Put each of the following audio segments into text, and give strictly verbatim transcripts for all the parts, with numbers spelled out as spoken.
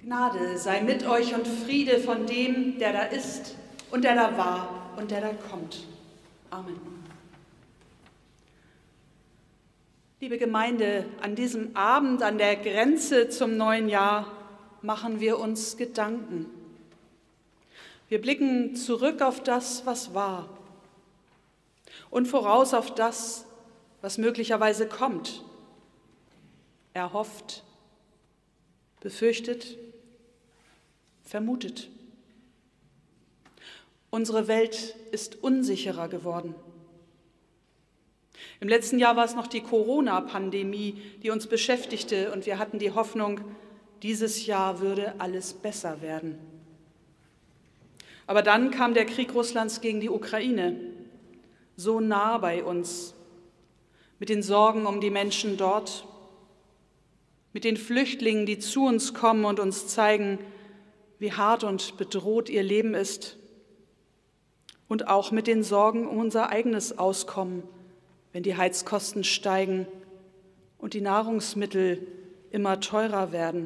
Gnade sei mit euch und Friede von dem, der da ist und der da war und der da kommt. Amen. Liebe Gemeinde, an diesem Abend an der Grenze zum neuen Jahr machen wir uns Gedanken. Wir blicken zurück auf das, was war und voraus auf das, was möglicherweise kommt, erhofft, befürchtet, vermutet. Unsere Welt ist unsicherer geworden. Im letzten Jahr war es noch die Corona-Pandemie, die uns beschäftigte, und wir hatten die Hoffnung, dieses Jahr würde alles besser werden. Aber dann kam der Krieg Russlands gegen die Ukraine, so nah bei uns, mit den Sorgen um die Menschen dort, mit den Flüchtlingen, die zu uns kommen und uns zeigen, wie hart und bedroht ihr Leben ist, und auch mit den Sorgen um unser eigenes Auskommen, wenn die Heizkosten steigen und die Nahrungsmittel immer teurer werden.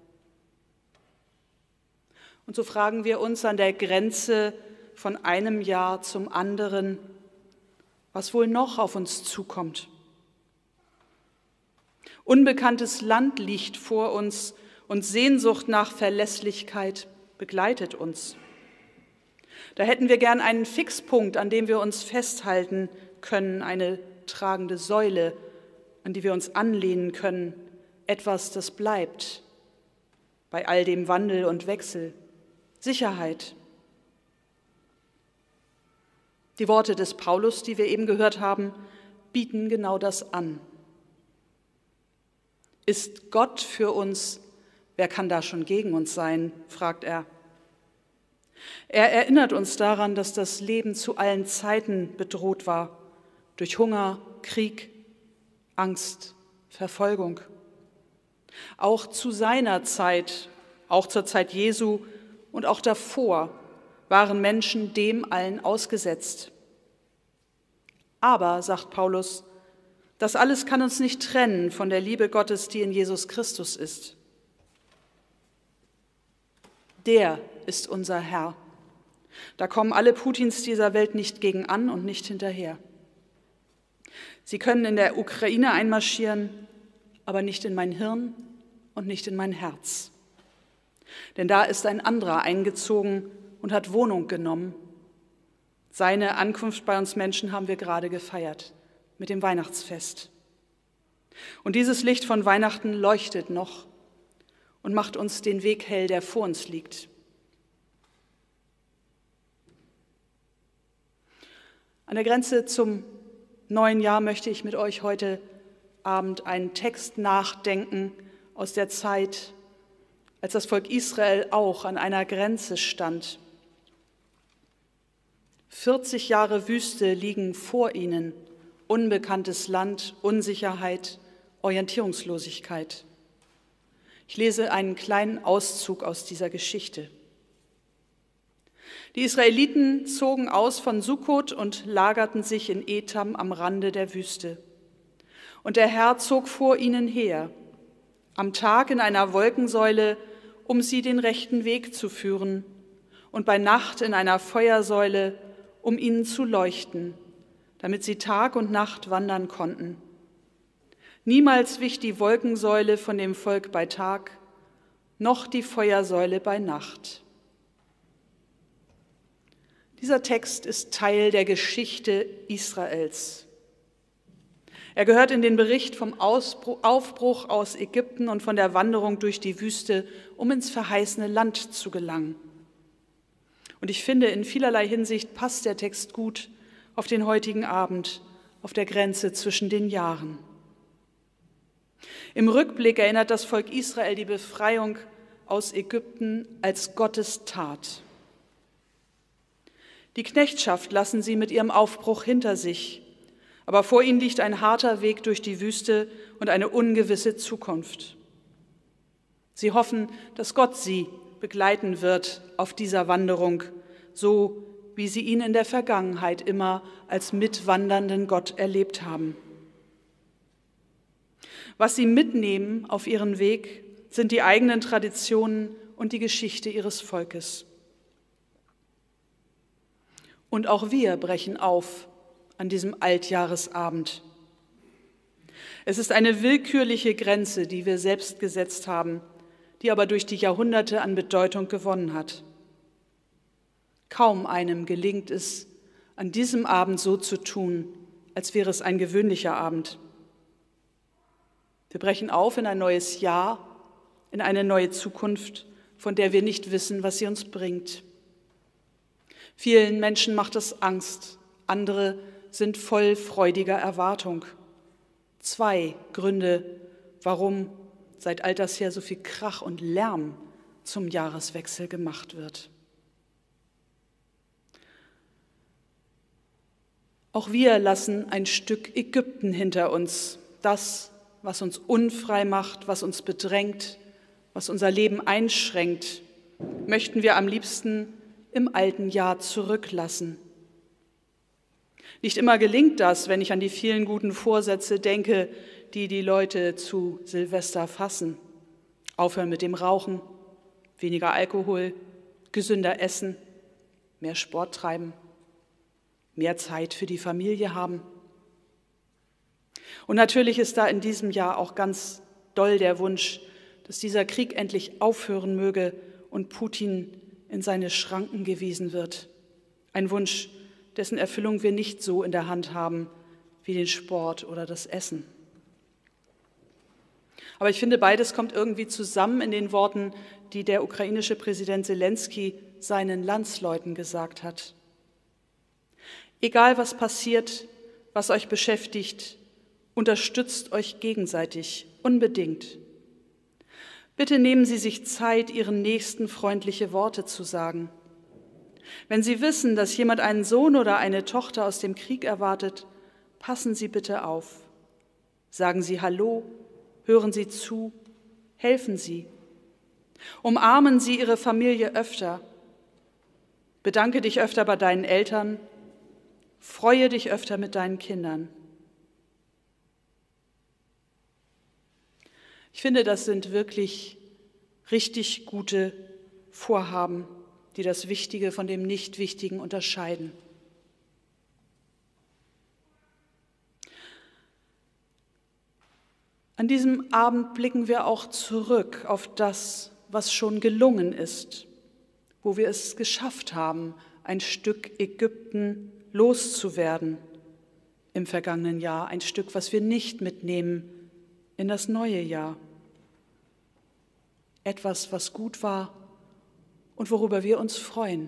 Und so fragen wir uns an der Grenze von einem Jahr zum anderen, was wohl noch auf uns zukommt. Unbekanntes Land liegt vor uns und Sehnsucht nach Verlässlichkeit begleitet uns. Da hätten wir gern einen Fixpunkt, an dem wir uns festhalten können, eine tragende Säule, an die wir uns anlehnen können, etwas, das bleibt bei all dem Wandel und Wechsel, Sicherheit. Die Worte des Paulus, die wir eben gehört haben, bieten genau das an. Ist Gott für uns, wer kann da schon gegen uns sein, fragt er. Er erinnert uns daran, dass das Leben zu allen Zeiten bedroht war, durch Hunger, Krieg, Angst, Verfolgung. Auch zu seiner Zeit, auch zur Zeit Jesu und auch davor waren Menschen dem allen ausgesetzt. Aber, sagt Paulus, das alles kann uns nicht trennen von der Liebe Gottes, die in Jesus Christus ist. Der ist unser Herr. Da kommen alle Putins dieser Welt nicht gegen an und nicht hinterher. Sie können in der Ukraine einmarschieren, aber nicht in mein Hirn und nicht in mein Herz. Denn da ist ein anderer eingezogen und hat Wohnung genommen. Seine Ankunft bei uns Menschen haben wir gerade gefeiert mit dem Weihnachtsfest. Und dieses Licht von Weihnachten leuchtet noch und macht uns den Weg hell, der vor uns liegt. An der Grenze zum neuen Jahr möchte ich mit euch heute Abend einen Text nachdenken aus der Zeit, als das Volk Israel auch an einer Grenze stand. vierzig Jahre Wüste liegen vor ihnen, unbekanntes Land, Unsicherheit, Orientierungslosigkeit. Ich lese einen kleinen Auszug aus dieser Geschichte. Die Israeliten zogen aus von Sukkot und lagerten sich in Etam am Rande der Wüste. Und der Herr zog vor ihnen her, am Tag in einer Wolkensäule, um sie den rechten Weg zu führen, und bei Nacht in einer Feuersäule, um ihnen zu leuchten, damit sie Tag und Nacht wandern konnten. Niemals wich die Wolkensäule von dem Volk bei Tag, noch die Feuersäule bei Nacht. Dieser Text ist Teil der Geschichte Israels. Er gehört in den Bericht vom Ausbruch, Aufbruch aus Ägypten und von der Wanderung durch die Wüste, um ins verheißene Land zu gelangen. Und ich finde, in vielerlei Hinsicht passt der Text gut auf den heutigen Abend, auf der Grenze zwischen den Jahren. Im Rückblick erinnert das Volk Israel die Befreiung aus Ägypten als Gottes Tat. Die Knechtschaft lassen sie mit ihrem Aufbruch hinter sich, aber vor ihnen liegt ein harter Weg durch die Wüste und eine ungewisse Zukunft. Sie hoffen, dass Gott sie begleiten wird auf dieser Wanderung, so wie sie ihn in der Vergangenheit immer als mitwandernden Gott erlebt haben. Was sie mitnehmen auf ihren Weg, sind die eigenen Traditionen und die Geschichte ihres Volkes. Und auch wir brechen auf an diesem Altjahresabend. Es ist eine willkürliche Grenze, die wir selbst gesetzt haben, die aber durch die Jahrhunderte an Bedeutung gewonnen hat. Kaum einem gelingt es, an diesem Abend so zu tun, als wäre es ein gewöhnlicher Abend. Wir brechen auf in ein neues Jahr, in eine neue Zukunft, von der wir nicht wissen, was sie uns bringt. Vielen Menschen macht es Angst, andere sind voll freudiger Erwartung. Zwei Gründe, warum seit alters her so viel Krach und Lärm zum Jahreswechsel gemacht wird. Auch wir lassen ein Stück Ägypten hinter uns, das, was uns unfrei macht, was uns bedrängt, was unser Leben einschränkt, möchten wir am liebsten im alten Jahr zurücklassen. Nicht immer gelingt das, wenn ich an die vielen guten Vorsätze denke, die die Leute zu Silvester fassen. Aufhören mit dem Rauchen, weniger Alkohol, gesünder essen, mehr Sport treiben, mehr Zeit für die Familie haben. Und natürlich ist da in diesem Jahr auch ganz doll der Wunsch, dass dieser Krieg endlich aufhören möge und Putin in seine Schranken gewiesen wird. Ein Wunsch, dessen Erfüllung wir nicht so in der Hand haben wie den Sport oder das Essen. Aber ich finde, beides kommt irgendwie zusammen in den Worten, die der ukrainische Präsident Selenskyj seinen Landsleuten gesagt hat. Egal was passiert, was euch beschäftigt, unterstützt euch gegenseitig, unbedingt. Bitte nehmen Sie sich Zeit, Ihren Nächsten freundliche Worte zu sagen. Wenn Sie wissen, dass jemand einen Sohn oder eine Tochter aus dem Krieg erwartet, passen Sie bitte auf. Sagen Sie Hallo, hören Sie zu, helfen Sie. Umarmen Sie Ihre Familie öfter. Bedanke dich öfter bei deinen Eltern. Freue dich öfter mit deinen Kindern. Ich finde, das sind wirklich richtig gute Vorhaben, die das Wichtige von dem Nichtwichtigen unterscheiden. An diesem Abend blicken wir auch zurück auf das, was schon gelungen ist, wo wir es geschafft haben, ein Stück Ägypten loszuwerden im vergangenen Jahr, ein Stück, was wir nicht mitnehmen in das neue Jahr. Etwas, was gut war und worüber wir uns freuen.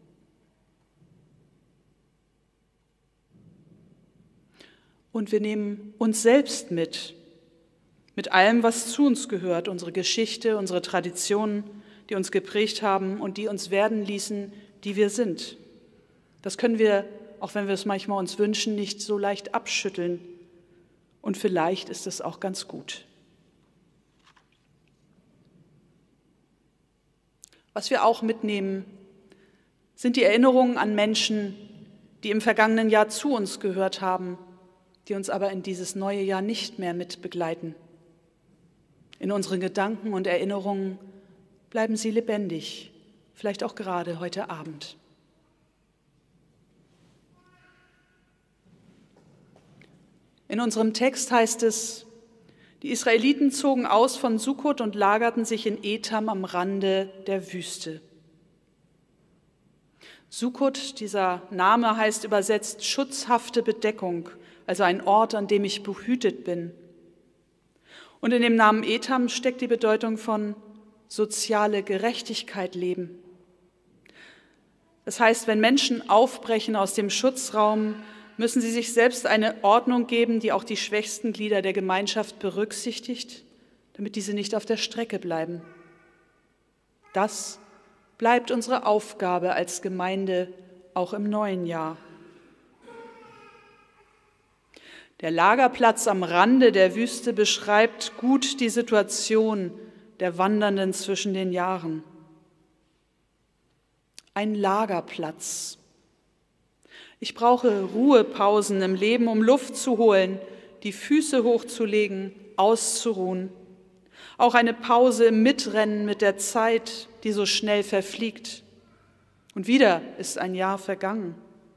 Und wir nehmen uns selbst mit, mit allem, was zu uns gehört, unsere Geschichte, unsere Traditionen, die uns geprägt haben und die uns werden ließen, die wir sind. Das können wir, auch wenn wir es manchmal uns wünschen, nicht so leicht abschütteln. Und vielleicht ist es auch ganz gut. Was wir auch mitnehmen, sind die Erinnerungen an Menschen, die im vergangenen Jahr zu uns gehört haben, die uns aber in dieses neue Jahr nicht mehr mitbegleiten. In unseren Gedanken und Erinnerungen bleiben sie lebendig, vielleicht auch gerade heute Abend. In unserem Text heißt es, die Israeliten zogen aus von Sukkot und lagerten sich in Etam am Rande der Wüste. Sukkot, dieser Name heißt übersetzt schutzhafte Bedeckung, also ein Ort, an dem ich behütet bin. Und in dem Namen Etam steckt die Bedeutung von soziale Gerechtigkeit leben. Das heißt, wenn Menschen aufbrechen aus dem Schutzraum, müssen sie sich selbst eine Ordnung geben, die auch die schwächsten Glieder der Gemeinschaft berücksichtigt, damit diese nicht auf der Strecke bleiben. Das bleibt unsere Aufgabe als Gemeinde auch im neuen Jahr. Der Lagerplatz am Rande der Wüste beschreibt gut die Situation der Wandernden zwischen den Jahren. Ein Lagerplatz. Ich brauche Ruhepausen im Leben, um Luft zu holen, die Füße hochzulegen, auszuruhen. Auch eine Pause im Mitrennen mit der Zeit, die so schnell verfliegt. Und wieder ist ein Jahr vergangen.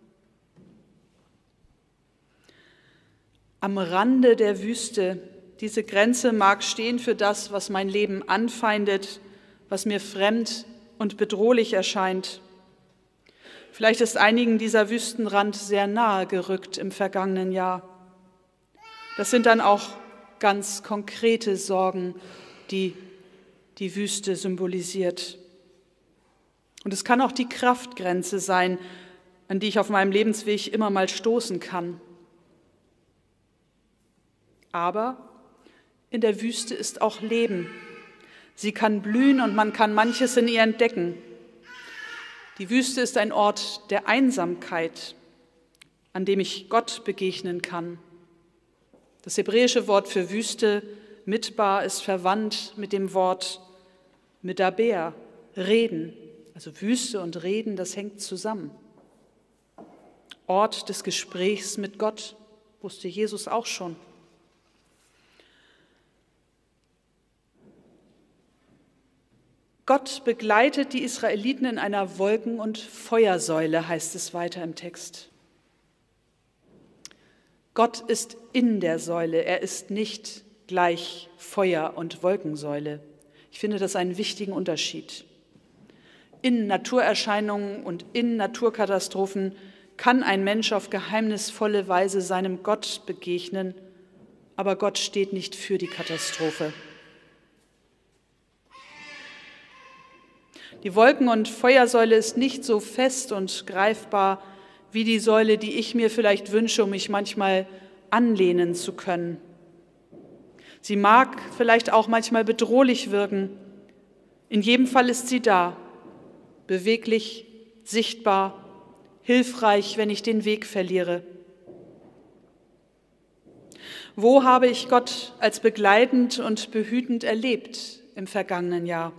Am Rande der Wüste, diese Grenze mag stehen für das, was mein Leben anfeindet, was mir fremd und bedrohlich erscheint. Vielleicht ist einigen dieser Wüstenrand sehr nahe gerückt im vergangenen Jahr. Das sind dann auch ganz konkrete Sorgen, die die Wüste symbolisiert. Und es kann auch die Kraftgrenze sein, an die ich auf meinem Lebensweg immer mal stoßen kann. Aber in der Wüste ist auch Leben. Sie kann blühen und man kann manches in ihr entdecken. Die Wüste ist ein Ort der Einsamkeit, an dem ich Gott begegnen kann. Das hebräische Wort für Wüste, Midbar, ist verwandt mit dem Wort Medaber, reden. Also Wüste und Reden, das hängt zusammen. Ort des Gesprächs mit Gott, wusste Jesus auch schon. Gott begleitet die Israeliten in einer Wolken- und Feuersäule, heißt es weiter im Text. Gott ist in der Säule, er ist nicht gleich Feuer- und Wolkensäule. Ich finde das einen wichtigen Unterschied. In Naturerscheinungen und in Naturkatastrophen kann ein Mensch auf geheimnisvolle Weise seinem Gott begegnen, aber Gott steht nicht für die Katastrophe. Die Wolken- und Feuersäule ist nicht so fest und greifbar wie die Säule, die ich mir vielleicht wünsche, um mich manchmal anlehnen zu können. Sie mag vielleicht auch manchmal bedrohlich wirken. In jedem Fall ist sie da, beweglich, sichtbar, hilfreich, wenn ich den Weg verliere. Wo habe ich Gott als begleitend und behütend erlebt im vergangenen Jahr?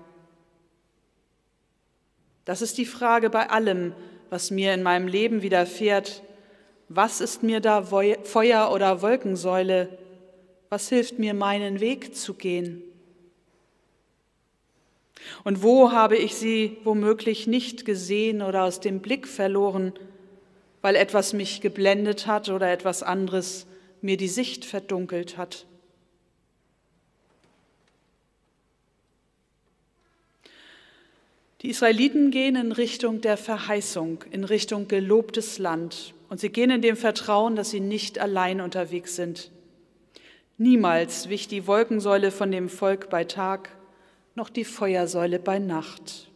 Das ist die Frage bei allem, was mir in meinem Leben widerfährt. Was ist mir da Feuer- oder Wolkensäule? Was hilft mir, meinen Weg zu gehen? Und wo habe ich sie womöglich nicht gesehen oder aus dem Blick verloren, weil etwas mich geblendet hat oder etwas anderes mir die Sicht verdunkelt hat? Die Israeliten gehen in Richtung der Verheißung, in Richtung gelobtes Land. Und sie gehen in dem Vertrauen, dass sie nicht allein unterwegs sind. Niemals wich die Wolkensäule von dem Volk bei Tag, noch die Feuersäule bei Nacht.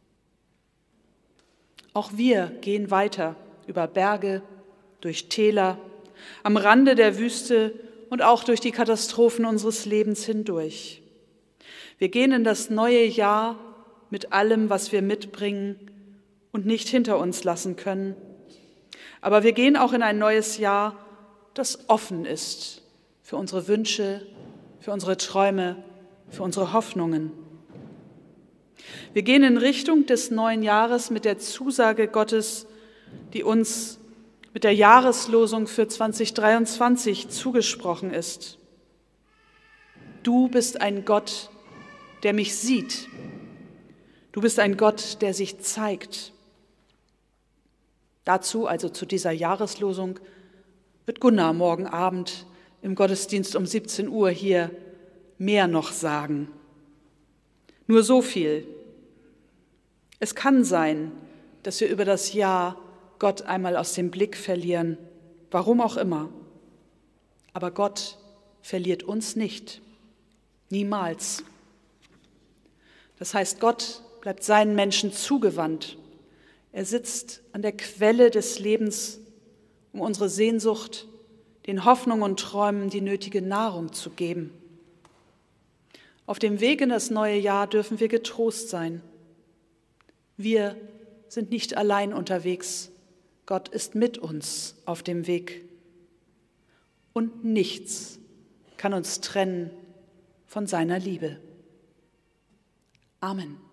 Auch wir gehen weiter über Berge, durch Täler, am Rande der Wüste und auch durch die Katastrophen unseres Lebens hindurch. Wir gehen in das neue Jahr mit allem, was wir mitbringen und nicht hinter uns lassen können. Aber wir gehen auch in ein neues Jahr, das offen ist für unsere Wünsche, für unsere Träume, für unsere Hoffnungen. Wir gehen in Richtung des neuen Jahres mit der Zusage Gottes, die uns mit der Jahreslosung für zwanzig dreiundzwanzig zugesprochen ist. Du bist ein Gott, der mich sieht. Du bist ein Gott, der sich zeigt. Dazu, also zu dieser Jahreslosung, wird Gunnar morgen Abend im Gottesdienst um siebzehn Uhr hier mehr noch sagen. Nur so viel. Es kann sein, dass wir über das Jahr Gott einmal aus dem Blick verlieren, warum auch immer. Aber Gott verliert uns nicht, niemals. Das heißt, Gott bleibt seinen Menschen zugewandt. Er sitzt an der Quelle des Lebens, um unsere Sehnsucht, den Hoffnungen und Träumen die nötige Nahrung zu geben. Auf dem Weg in das neue Jahr dürfen wir getrost sein. Wir sind nicht allein unterwegs. Gott ist mit uns auf dem Weg. Und nichts kann uns trennen von seiner Liebe. Amen.